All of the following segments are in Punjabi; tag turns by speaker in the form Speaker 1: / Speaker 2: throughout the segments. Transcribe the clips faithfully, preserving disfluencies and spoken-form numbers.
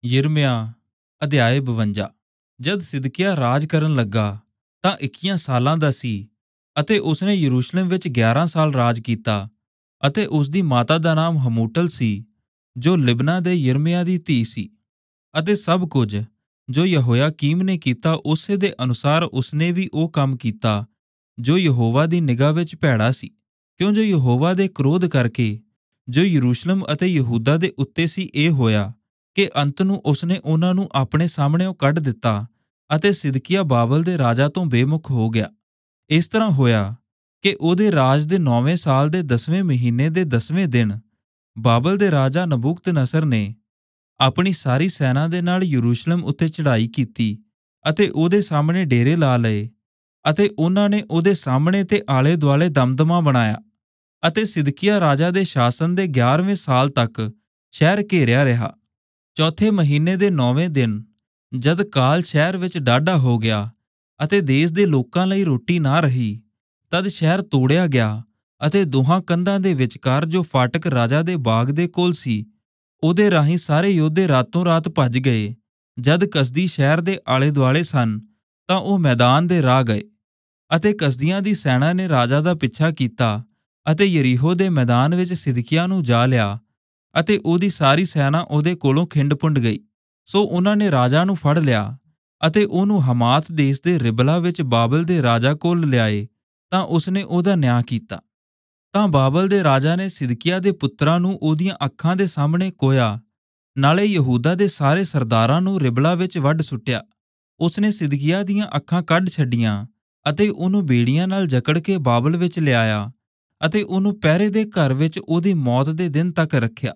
Speaker 1: ਯਿਰਮਿਆ ਅਧਿਆਇ ਬਵੰਜਾ। ਜਦ ਸਿਦਕਿਯਾਹ ਰਾਜ ਕਰਨ ਲੱਗਾ ਤਾਂ ਇੱਕੀਆਂ ਸਾਲਾਂ ਦਾ ਸੀ ਅਤੇ ਉਸਨੇ ਯਰੂਸ਼ਲਮ ਵਿੱਚ ਗਿਆਰਾਂ ਸਾਲ ਰਾਜ ਕੀਤਾ। ਅਤੇ ਉਸਦੀ ਮਾਤਾ ਦਾ ਨਾਮ ਹਮੂਟਲ ਸੀ, ਜੋ ਲਿਬਨਾ ਦੇ ਯਿਰਮਿਯਾਹ ਦੀ ਧੀ ਸੀ। ਅਤੇ ਸਭ ਕੁਝ ਜੋ ਯਹੋਯਾਕੀਮ ਨੇ ਕੀਤਾ, ਉਸੇ ਦੇ ਅਨੁਸਾਰ ਉਸਨੇ ਵੀ ਉਹ ਕੰਮ ਕੀਤਾ ਜੋ ਯਹੋਵਾ ਦੀ ਨਿਗਾਹ ਵਿੱਚ ਭੈੜਾ ਸੀ, ਕਿਉਂ ਜੋ ਯਹੋਵਾ ਦੇ ਕ੍ਰੋਧ ਕਰਕੇ ਜੋ ਯਰੂਸ਼ਲਮ ਅਤੇ ਯਹੂਦਾ ਦੇ ਉੱਤੇ ਸੀ ਇਹ ਹੋਇਆ ਕਿ ਅੰਤ ਨੂੰ ਉਸਨੇ ਉਹਨਾਂ ਨੂੰ ਆਪਣੇ ਸਾਹਮਣਿਓਂ ਕੱਢ ਦਿੱਤਾ ਅਤੇ ਸਿਦਕਿਯਾਹ ਬਾਬਲ ਦੇ ਰਾਜਾ ਤੋਂ ਬੇਮੁਖ ਹੋ ਗਿਆ। ਇਸ ਤਰ੍ਹਾਂ ਹੋਇਆ ਕਿ ਉਹਦੇ ਰਾਜ ਦੇ ਨੌਵੇਂ ਸਾਲ ਦੇ ਦਸਵੇਂ ਮਹੀਨੇ ਦੇ ਦਸਵੇਂ ਦਿਨ ਬਾਬਲ ਦੇ ਰਾਜਾ ਨਬੂਕਦਨਸਰ ਨੇ ਆਪਣੀ ਸਾਰੀ ਸੈਨਾ ਦੇ ਨਾਲ ਯਰੂਸ਼ਲਮ ਉੱਤੇ ਚੜ੍ਹਾਈ ਕੀਤੀ ਅਤੇ ਉਹਦੇ ਸਾਹਮਣੇ ਡੇਰੇ ਲਾ ਲਏ। ਅਤੇ ਉਹਨਾਂ ਨੇ ਉਹਦੇ ਸਾਹਮਣੇ ਤੇ ਆਲੇ ਦੁਆਲੇ ਦਮਦਮਾ ਬਣਾਇਆ। ਅਤੇ ਸਿਦਕਿਯਾਹ ਰਾਜਾ ਦੇ ਸ਼ਾਸਨ ਦੇ ਗਿਆਰਵੇਂ ਸਾਲ ਤੱਕ ਸ਼ਹਿਰ ਘੇਰਿਆ ਰਿਹਾ। ਚੌਥੇ ਮਹੀਨੇ ਦੇ ਨੌਵੇਂ ਦਿਨ ਜਦ ਕਾਲ ਸ਼ਹਿਰ ਵਿੱਚ ਡਾਢਾ ਹੋ ਗਿਆ ਅਤੇ ਦੇਸ਼ ਦੇ ਲੋਕਾਂ ਲਈ ਰੋਟੀ ਨਾ ਰਹੀ, ਤਦ ਸ਼ਹਿਰ ਤੋੜਿਆ ਗਿਆ ਅਤੇ ਦੋਹਾਂ ਕੰਧਾਂ ਦੇ ਵਿਚਕਾਰ ਜੋ ਫਾਟਕ ਰਾਜਾ ਦੇ ਬਾਗ ਦੇ ਕੋਲ ਸੀ, ਉਹਦੇ ਰਾਹੀਂ ਸਾਰੇ ਯੋਧੇ ਰਾਤੋਂ ਰਾਤ ਭੱਜ ਗਏ। ਜਦ ਕਸਦੀ ਸ਼ਹਿਰ ਦੇ ਆਲੇ ਦੁਆਲੇ ਸਨ ਤਾਂ ਉਹ ਮੈਦਾਨ ਦੇ ਰਾਹ ਗਏ। ਅਤੇ ਕਸਦੀਆਂ ਦੀ ਸੈਨਾ ਨੇ ਰਾਜਾ ਦਾ ਪਿੱਛਾ ਕੀਤਾ ਅਤੇ ਯਰੀਹੋ ਦੇ ਮੈਦਾਨ ਵਿੱਚ ਸਿਦਕਿਯਾਹ ਨੂੰ ਜਾ ਲਿਆ ਅਤੇ ਉਹਦੀ ਸਾਰੀ ਸੈਨਾ ਉਹਦੇ ਕੋਲੋਂ ਖਿੰਡ ਪੁੰਡ ਗਈ। ਸੋ ਉਹਨਾਂ ਨੇ ਰਾਜਾ ਨੂੰ ਫੜ ਲਿਆ ਅਤੇ ਉਹਨੂੰ ਹਮਾਤ ਦੇਸ਼ ਦੇ ਰਿਬਲਾ ਵਿੱਚ ਬਾਬਲ ਦੇ ਰਾਜਾ ਕੋਲ ਲਿਆਏ ਤਾਂ ਉਸਨੇ ਉਹਦਾ ਨਿਆਂ ਕੀਤਾ। ਤਾਂ ਬਾਬਲ ਦੇ ਰਾਜਾ ਨੇ ਸਿਦਕਿਯਾਹ ਦੇ ਪੁੱਤਰਾਂ ਨੂੰ ਉਹਦੀਆਂ ਅੱਖਾਂ ਦੇ ਸਾਹਮਣੇ ਕੋਇਆ, ਨਾਲੇ ਯਹੂਦਾ ਦੇ ਸਾਰੇ ਸਰਦਾਰਾਂ ਨੂੰ ਰਿਬਲਾ ਵਿੱਚ ਵੱਢ ਸੁੱਟਿਆ। ਉਸਨੇ ਸਿਦਕਿਯਾਹ ਦੀਆਂ ਅੱਖਾਂ ਕੱਢ ਛੱਡੀਆਂ ਅਤੇ ਉਹਨੂੰ ਬੇੜੀਆਂ ਨਾਲ ਜਕੜ ਕੇ ਬਾਬਲ ਵਿੱਚ ਲਿਆਇਆ ਅਤੇ ਉਹਨੂੰ ਪਹਿਰੇ ਦੇ ਘਰ ਵਿੱਚ ਉਹਦੀ ਮੌਤ ਦੇ ਦਿਨ ਤੱਕ ਰੱਖਿਆ।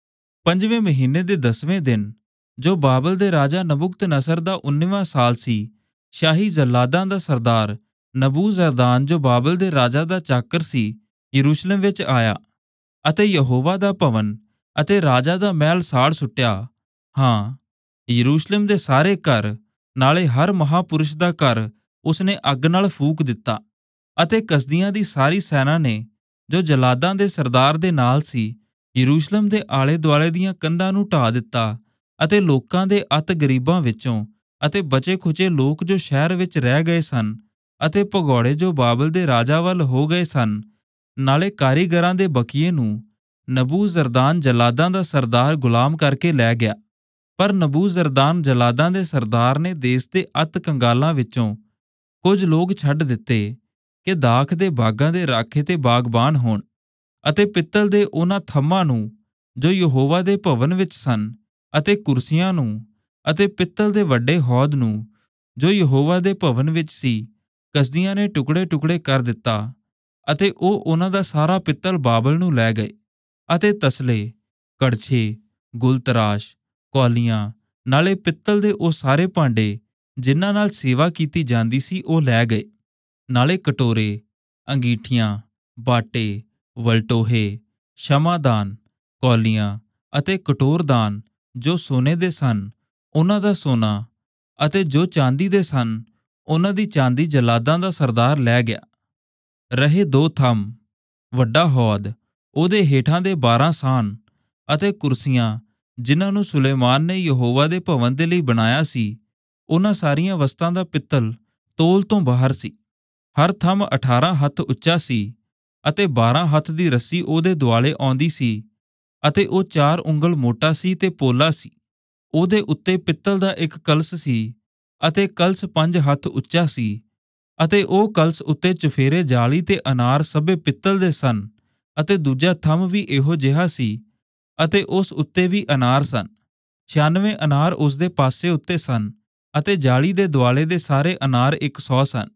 Speaker 1: ਪੰਜਵੇਂ ਮਹੀਨੇ ਦੇ ਦਸਵੇਂ ਦਿਨ, ਜੋ ਬਾਬਲ ਦੇ ਰਾਜਾ ਨਬੂਕਦਨਸਰ ਦਾ ਉੱਨੀਵਾਂ ਸਾਲ ਸੀ, ਸ਼ਾਹੀ ਜੱਲਾਦਾਂ ਦਾ ਸਰਦਾਰ ਨਬੂਜ਼ਰਦਾਨ, ਜੋ ਬਾਬਲ ਦੇ ਰਾਜਾ ਦਾ ਚਾਕਰ ਸੀ, ਯਰੂਸ਼ਲਮ ਵਿੱਚ ਆਇਆ ਅਤੇ ਯਹੋਵਾ ਦਾ ਭਵਨ ਅਤੇ ਰਾਜਾ ਦਾ ਮਹਿਲ ਸਾੜ ਸੁੱਟਿਆ। ਹਾਂ, ਯਰੂਸ਼ਲਮ ਦੇ ਸਾਰੇ ਘਰ ਨਾਲੇ ਹਰ ਮਹਾਪੁਰਸ਼ ਦਾ ਘਰ ਉਸਨੇ ਅੱਗ ਨਾਲ ਫੂਕ ਦਿੱਤਾ। ਅਤੇ ਕਸਦੀਆਂ ਦੀ ਸਾਰੀ ਸੈਨਾ ਨੇ, ਜੋ ਜਲਾਦਾਂ ਦੇ ਸਰਦਾਰ ਦੇ ਨਾਲ ਸੀ, ਯਰੂਸ਼ਲਮ ਦੇ ਆਲੇ ਦੁਆਲੇ ਦੀਆਂ ਕੰਧਾਂ ਨੂੰ ਢਾਹ ਦਿੱਤਾ ਅਤੇ ਲੋਕਾਂ ਦੇ ਅਤ ਗਰੀਬਾਂ ਵਿੱਚੋਂ ਅਤੇ ਬਚੇ ਖੁਚੇ ਲੋਕ ਜੋ ਸ਼ਹਿਰ ਵਿੱਚ ਰਹਿ ਗਏ ਸਨ ਅਤੇ ਭਗੌੜੇ ਜੋ ਬਾਬਲ ਦੇ ਰਾਜਾ ਵੱਲ ਹੋ ਗਏ ਸਨ, ਨਾਲੇ ਕਾਰੀਗਰਾਂ ਦੇ ਬਕੀਏ ਨੂੰ ਨਬੂਜ਼ਰਦਾਨ ਜਲਾਦਾਂ ਦਾ ਸਰਦਾਰ ਗੁਲਾਮ ਕਰਕੇ ਲੈ ਗਿਆ। ਪਰ ਨਬੂਜ਼ਰਦਾਨ ਜਲਾਦਾਂ ਦੇ ਸਰਦਾਰ ਨੇ ਦੇਸ਼ ਦੇ ਅਤ ਕੰਗਾਲਾਂ ਵਿੱਚੋਂ ਕੁਝ ਲੋਕ ਛੱਡ ਦਿੱਤੇ ਕਿ ਦਾਖ ਦੇ ਬਾਗਾਂ ਦੇ ਰਾਖੇ ਤੇ ਬਾਗਬਾਨ ਹੋਣ ਅਤੇ ਪਿੱਤਲ ਦੇ ਉਹਨਾਂ ਥੰਮਾਂ ਨੂੰ ਜੋ ਯਹੋਵਾ ਦੇ ਭਵਨ ਵਿੱਚ ਸਨ ਅਤੇ ਕੁਰਸੀਆਂ ਨੂੰ ਅਤੇ ਪਿੱਤਲ ਦੇ ਵੱਡੇ ਹੌਦ ਨੂੰ ਜੋ ਯਹੋਵਾ ਦੇ ਭਵਨ ਵਿੱਚ ਸੀ, ਕਸਦੀਆਂ ਨੇ ਟੁਕੜੇ ਟੁਕੜੇ ਕਰ ਦਿੱਤਾ। ਅਤੇ ਉਹ ਉਹਨਾਂ ਦਾ ਸਾਰਾ ਪਿੱਤਲ ਬਾਬਲ ਨੂੰ ਲੈ ਗਏ ਅਤੇ ਤਸਲੇ, ਕੜਛੇ, ਗੁਲਤਰਾਸ਼, ਕੌਲੀਆਂ, ਨਾਲੇ ਪਿੱਤਲ ਦੇ ਉਹ ਸਾਰੇ ਭਾਂਡੇ ਜਿਨ੍ਹਾਂ ਨਾਲ ਸੇਵਾ ਕੀਤੀ ਜਾਂਦੀ ਸੀ, ਉਹ ਲੈ ਗਏ। ਨਾਲੇ ਕਟੋਰੇ, ਅੰਗੀਠੀਆਂ, ਬਾਟੇ, ਵਲਟੋਹੇ, ਸ਼ਮਾਦਾਨ, ਕੌਲੀਆਂ ਅਤੇ ਕਟੋਰਦਾਨ ਜੋ ਸੋਨੇ ਦੇ ਸਨ, ਉਹਨਾਂ ਦਾ ਸੋਨਾ, ਅਤੇ ਜੋ ਚਾਂਦੀ ਦੇ ਸਨ, ਉਹਨਾਂ ਦੀ ਚਾਂਦੀ ਜਲਾਦਾਂ ਦਾ ਸਰਦਾਰ ਲੈ ਗਿਆ। ਰਹੇ ਦੋ ਥੰਮ, ਵੱਡਾ ਹੌਦ, ਉਹਦੇ ਹੇਠਾਂ ਦੇ ਬਾਰਾਂ ਸਾਨ ਅਤੇ ਕੁਰਸੀਆਂ ਜਿਨ੍ਹਾਂ ਨੂੰ ਸੁਲੇਮਾਨ ਨੇ ਯਹੋਵਾ ਦੇ ਭਵਨ ਦੇ ਲਈ ਬਣਾਇਆ ਸੀ, ਉਹਨਾਂ ਸਾਰੀਆਂ ਵਸਤਾਂ ਦਾ ਪਿੱਤਲ ਤੋਲ ਤੋਂ ਬਾਹਰ ਸੀ। ਹਰ ਥੰਮ ਅਠਾਰਾਂ ਹੱਥ ਉੱਚਾ ਸੀ ਅਤੇ ਬਾਰਾਂ ਹੱਥ ਦੀ ਰੱਸੀ ਉਹਦੇ ਦੁਆਲੇ ਆਉਂਦੀ ਸੀ ਅਤੇ ਉਹ ਚਾਰ ਉਂਗਲ ਮੋਟਾ ਸੀ ਤੇ ਪੋਲਾ ਸੀ। ਉਹਦੇ ਉੱਤੇ ਪਿੱਤਲ ਦਾ ਇੱਕ ਕਲਸ ਸੀ ਅਤੇ ਕਲਸ ਪੰਜ ਹੱਥ ਉੱਚਾ ਸੀ ਅਤੇ ਉਹ ਕਲਸ ਉੱਤੇ ਚੁਫੇਰੇ ਜਾਲੀ ਤੇ ਅਨਾਰ ਸਭੇ ਪਿੱਤਲ ਦੇ ਸਨ ਅਤੇ ਦੂਜਾ ਥੰਮ ਵੀ ਇਹੋ ਜਿਹਾ ਸੀ ਅਤੇ ਉਸ ਉੱਤੇ ਵੀ ਅਨਾਰ ਸਨ। ਛਿਆਨਵੇਂ ਅਨਾਰ ਉਸਦੇ ਪਾਸੇ ਉੱਤੇ ਸਨ ਅਤੇ ਜਾਲੀ ਦੇ ਦੁਆਲੇ ਦੇ ਸਾਰੇ ਅਨਾਰ ਇੱਕ ਸੌ ਸਨ।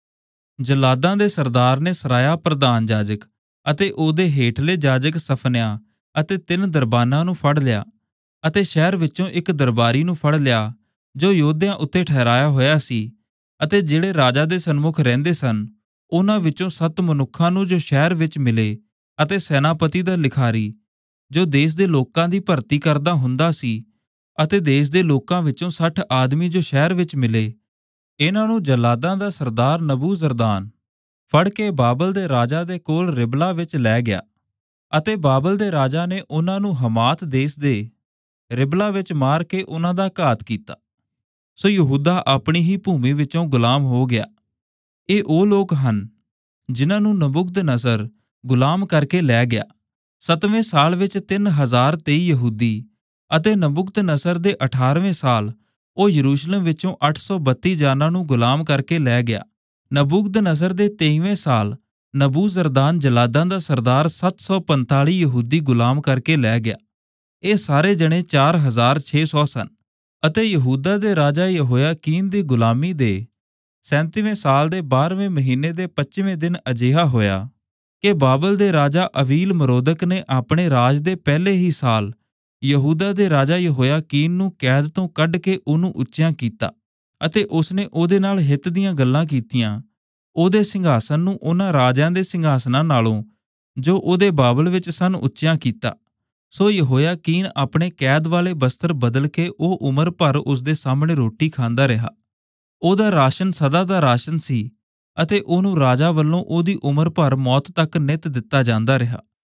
Speaker 1: ਜਲਾਦਾਂ ਦੇ ਸਰਦਾਰ ਨੇ ਸਰਾਇਆ ਪ੍ਰਧਾਨ ਜਾਜਕ ਅਤੇ ਉਹਦੇ ਹੇਠਲੇ ਜਾਜਕ ਸਫਨਿਆ ਅਤੇ ਤਿੰਨ ਦਰਬਾਨਾਂ ਨੂੰ ਫੜ ਲਿਆ ਅਤੇ ਸ਼ਹਿਰ ਵਿੱਚੋਂ ਇੱਕ ਦਰਬਾਰੀ ਨੂੰ ਫੜ ਲਿਆ ਜੋ ਯੋਧਿਆਂ ਉੱਤੇ ਠਹਿਰਾਇਆ ਹੋਇਆ ਸੀ ਅਤੇ ਜਿਹੜੇ ਰਾਜਾ ਦੇ ਸਨਮੁਖ ਰਹਿੰਦੇ ਸਨ, ਉਹਨਾਂ ਵਿੱਚੋਂ ਸੱਤ ਮਨੁੱਖਾਂ ਨੂੰ ਜੋ ਸ਼ਹਿਰ ਵਿੱਚ ਮਿਲੇ ਅਤੇ ਸੈਨਾਪਤੀ ਦਾ ਲਿਖਾਰੀ ਜੋ ਦੇਸ਼ ਦੇ ਲੋਕਾਂ ਦੀ ਭਰਤੀ ਕਰਦਾ ਹੁੰਦਾ ਸੀ ਅਤੇ ਦੇਸ਼ ਦੇ ਲੋਕਾਂ ਵਿੱਚੋਂ ਸੱਠ ਆਦਮੀ ਜੋ ਸ਼ਹਿਰ ਵਿੱਚ ਮਿਲੇ। ਇਹਨਾਂ ਨੂੰ ਜਲਾਦਾਂ ਦਾ ਸਰਦਾਰ ਨਬੂਜ਼ਰਦਾਨ ਫੜ ਕੇ ਬਾਬਲ ਦੇ ਰਾਜਾ ਦੇ ਕੋਲ ਰਿਬਲਾ ਵਿੱਚ ਲੈ ਗਿਆ ਅਤੇ ਬਾਬਲ ਦੇ ਰਾਜਾ ਨੇ ਉਹਨਾਂ ਨੂੰ ਹਮਾਤ ਦੇਸ਼ ਦੇ ਰਿਬਲਾ ਵਿੱਚ ਮਾਰ ਕੇ ਉਹਨਾਂ ਦਾ ਘਾਤ ਕੀਤਾ। ਸੋ ਯਹੂਦਾ ਆਪਣੀ ਹੀ ਭੂਮੀ ਵਿੱਚੋਂ ਗੁਲਾਮ ਹੋ ਗਿਆ। ਇਹ ਉਹ ਲੋਕ ਹਨ ਜਿਨ੍ਹਾਂ ਨੂੰ ਨਬੂਕਦਨਜ਼ਰ ਗੁਲਾਮ ਕਰਕੇ ਲੈ ਗਿਆ। ਸੱਤਵੇਂ ਸਾਲ ਵਿੱਚ ਤਿੰਨ ਹਜ਼ਾਰ ਤੇਈ ਯਹੂਦੀ ਅਤੇ ਨਬੂਕਦਨਜ਼ਰ ਦੇ ਅਠਾਰਵੇਂ ਸਾਲ ਉਹ ਯਰੂਸ਼ਲਮ ਵਿੱਚੋਂ ਅੱਠ ਸੌ ਬੱਤੀ ਜਾਨਾਂ ਨੂੰ ਗੁਲਾਮ ਕਰਕੇ ਲੈ ਗਿਆ। ਨਬੂਕਦਨਜ਼ਰ ਦੇ ਤੇਈਵੇਂ ਸਾਲ ਨਬੂਜ਼ਰਦਾਨ ਜਲਾਦਾਂ ਦਾ ਸਰਦਾਰ ਸੱਤ ਸੌ ਪੰਤਾਲੀ ਯਹੂਦੀ ਗੁਲਾਮ ਕਰਕੇ ਲੈ ਗਿਆ। ਇਹ ਸਾਰੇ ਜਣੇ ਚਾਰ ਹਜ਼ਾਰ ਛੇ ਸੌ ਸਨ। ਅਤੇ ਯਹੂਦਾ ਦੇ ਰਾਜਾ ਯਹੋਇਆਕੀਨ ਦੀ ਗੁਲਾਮੀ ਦੇ ਸੈਂਤੀਵੇਂ ਸਾਲ ਦੇ ਬਾਰ੍ਹਵੇਂ ਮਹੀਨੇ ਦੇ ਪੱਚੀਵੇਂ ਦਿਨ ਅਜਿਹਾ ਹੋਇਆ ਕਿ ਬਾਬਲ ਦੇ ਰਾਜਾ ਅਵੀਲ ਮਰੋਦਕ ਨੇ ਆਪਣੇ ਰਾਜ ਦੇ ਪਹਿਲੇ ਹੀ ਸਾਲ ਯਹੂਦਾ ਦੇ ਰਾਜਾ ਯਹੋਇਆਕੀਨ ਨੂੰ ਕੈਦ ਤੋਂ ਕੱਢ ਕੇ ਉਹਨੂੰ ਉੱਚਿਆਂ ਕੀਤਾ ਅਤੇ ਉਸਨੇ ਉਹਦੇ ਨਾਲ ਹਿੱਤ ਦੀਆਂ ਗੱਲਾਂ ਕੀਤੀਆਂ। ਉਹਦੇ ਸਿੰਘਾਸਨ ਨੂੰ ਉਹਨਾਂ ਰਾਜਿਆਂ ਦੇ ਸਿੰਘਾਸਨਾਂ ਨਾਲੋਂ ਜੋ ਉਹਦੇ ਬਾਬਲ ਵਿੱਚ ਸਨ ਉੱਚਿਆਂ ਕੀਤਾ। ਸੋ ਯਹੋਇਆਕੀਨ ਆਪਣੇ ਕੈਦ ਵਾਲੇ ਬਸਤਰ ਬਦਲ ਕੇ ਉਹ ਉਮਰ ਭਰ ਉਸਦੇ ਸਾਹਮਣੇ ਰੋਟੀ ਖਾਂਦਾ ਰਿਹਾ। ਉਹਦਾ ਰਾਸ਼ਨ ਸਦਾ ਦਾ ਰਾਸ਼ਨ ਸੀ ਅਤੇ ਉਹਨੂੰ ਰਾਜਾ ਵੱਲੋਂ ਉਹਦੀ ਉਮਰ ਭਰ ਮੌਤ ਤੱਕ ਨਿੱਤ ਦਿੱਤਾ ਜਾਂਦਾ ਰਿਹਾ।